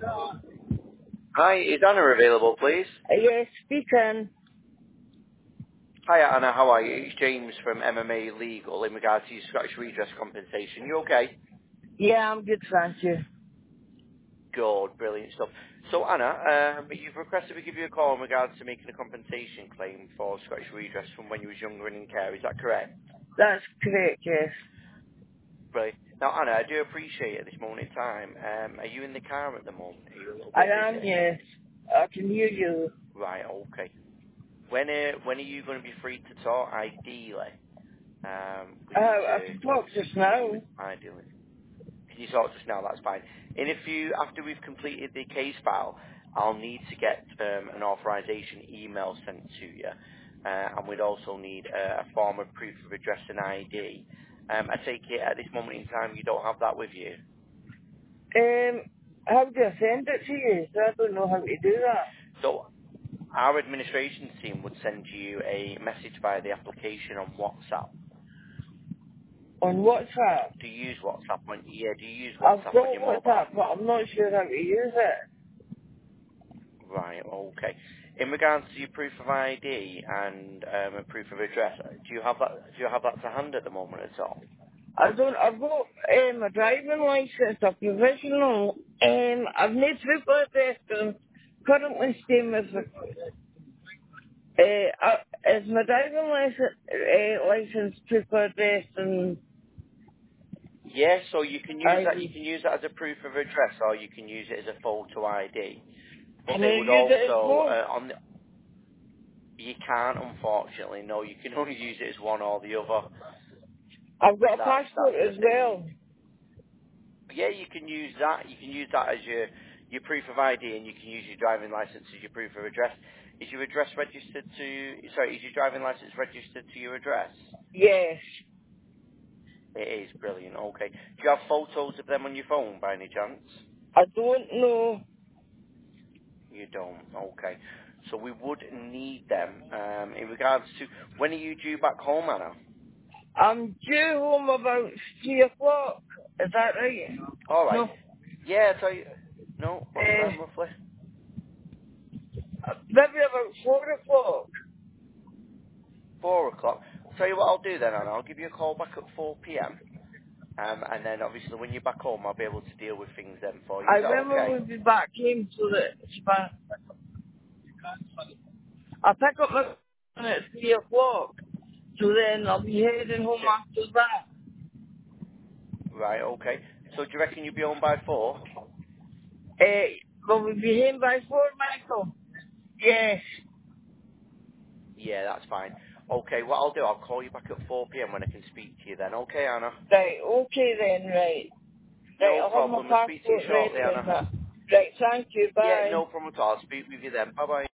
Hi, is Anna available, please? Yes, speaking. Hi, Anna, how are you? It's James from MMA Legal in regards to your Scottish redress compensation. You okay? Yeah, I'm good, thank you. Good, brilliant stuff. So, Anna, you've requested we give you a call in regards to making a compensation claim for Scottish redress from when you was younger and in care. Is that correct? That's correct, yes. Brilliant. Now, Anna, I do appreciate at this moment in time. Are you in the car at the moment? Are you a little I bit am, busy? yes. I can hear you. Right, okay. When are you going to be free to talk, ideally? We need I to can talk obviously just speak to now. you ideally. Can you talk just now? That's fine. And if you, after we've completed the case file, I'll need to get an authorization email sent to you, and we'd also need a form of proof of address and ID. I take it at this moment in time you don't have that with you. How do I send it to you? So I don't know how to do that. So our administration team would send you a message via the application on WhatsApp. On WhatsApp. Do you use WhatsApp do you use I've WhatsApp on got your mobile? WhatsApp, but I'm not sure how to use it. Right, okay. In regards to your proof of ID and a proof of address, do you have that? Do you have that to hand at the moment at all? I've got a driving license, a provisional. I've made proof of address, but I'm currently staying with is my driving license proof of address and Yeah, so you can use that. You ID? can use that as a proof of address, or you can use it as a photo ID. But Can I they would use it as also both? you can't, unfortunately. No, you can only use it as one or the other. I've got a passport That's the as thing. well. Yeah, you can use that. You can use that as your proof of ID, and you can use your driving license as your proof of address. Is your address registered to? Sorry, is your driving license registered to your address? Yes. It is brilliant. Okay. Do you have photos of them on your phone by any chance? I don't know. You don't. Okay. So we would need them. In regards to when are you due back home, Anna? I'm due home about 3 o'clock. Is that right? All right. No. Yeah. I tell you. No. What time roughly? Maybe about 4 o'clock. 4 o'clock. Tell you what I'll do then, Anna. I'll give you a call back at 4 p.m. And then obviously when you're back home, I'll be able to deal with things then for you. I Is that remember okay? we'll be back home so that I pick up my phone at 3 o'clock. So then I'll be heading home Shit. after that. Right, okay. So do you reckon you'll be home by 4? Will we be home by 4, Michael? Yes. Yeah, that's fine. Okay, what I'll do, I'll call you back at 4 p.m. when I can speak to you then. Okay, Anna? Right, okay then, right. Right, No I'll have my problem. I'll speak to you passport shortly, ready and Anna. that. Right, thank you, Yeah, bye. no problem at all. I'll speak with you then. Bye-bye.